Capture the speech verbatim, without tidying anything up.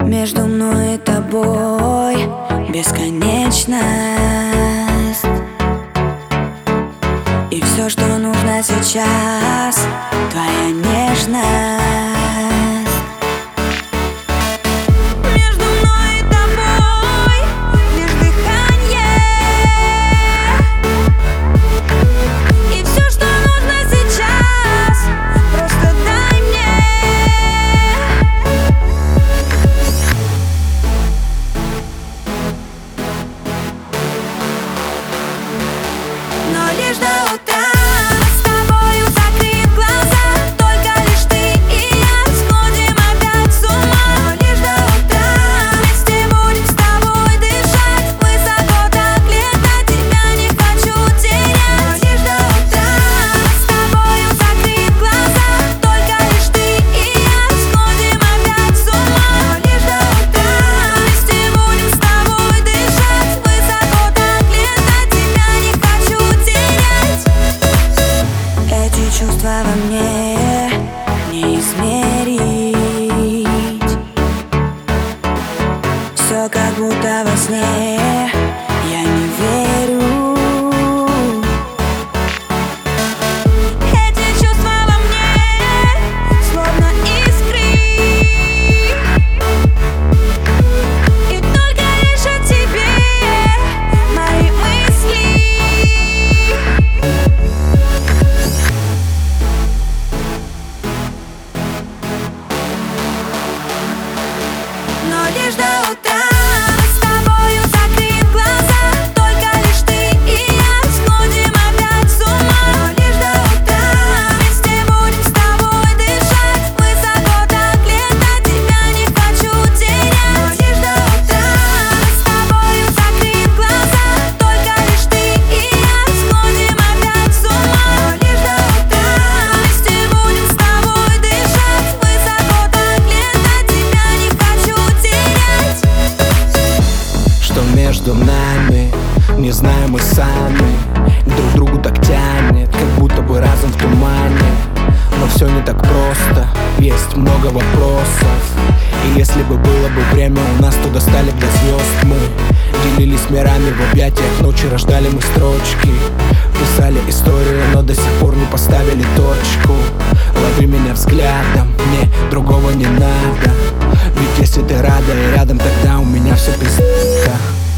Между мной и тобой бесконечность, и все, что нужно сейчас, твоя нежность. Между мной и тобой лишь дыхание, и все, что нужно сейчас, просто дай мне. Но лишь до утра с тобою закрыв глаза, только лишь ты и я сходим опять с ума. Но лишь до утра вместе будем с тобой дышать, высоко так летать, тебя не хочу терять. Но лишь до утра с тобою закрыв глаза, только лишь ты и я сходим опять с ума. Но лишь до утра вместе будем с тобой дышать, высоко так летать, тебя не хочу терять. Эти чувства во мне не измерить. Все как будто во сне, я не верю. Эти чувства во мне словно искры, и только лишь о тебе мои мысли. Но лишь до утра с тобою закрыв глаза, только лишь ты и я сходим опять с ума. Но лишь до утра вместе будем с тобой дышать, высоко так летать, тебя не хочу терять. Но лишь до утра с тобою закрыв глаза, только лишь ты и я сходим опять с ума. Но лишь до утра вместе будем с тобой дышать, высоко так летать, тебя не хочу терять. Что между нами, не знаем мы сами. Друг к другу так тянет, как будто бы разом в тумане. Но все не так просто, есть много вопросов. И если бы было бы время у нас, то достали бы до звезд мы. Делились мирами в объятиях, ночи рождали мы строчки. Писали историю, но до сих пор не поставили точку. Лови меня взглядом, мне другого не надо. Ведь если ты рада и рядом, тогда у меня все пиздато.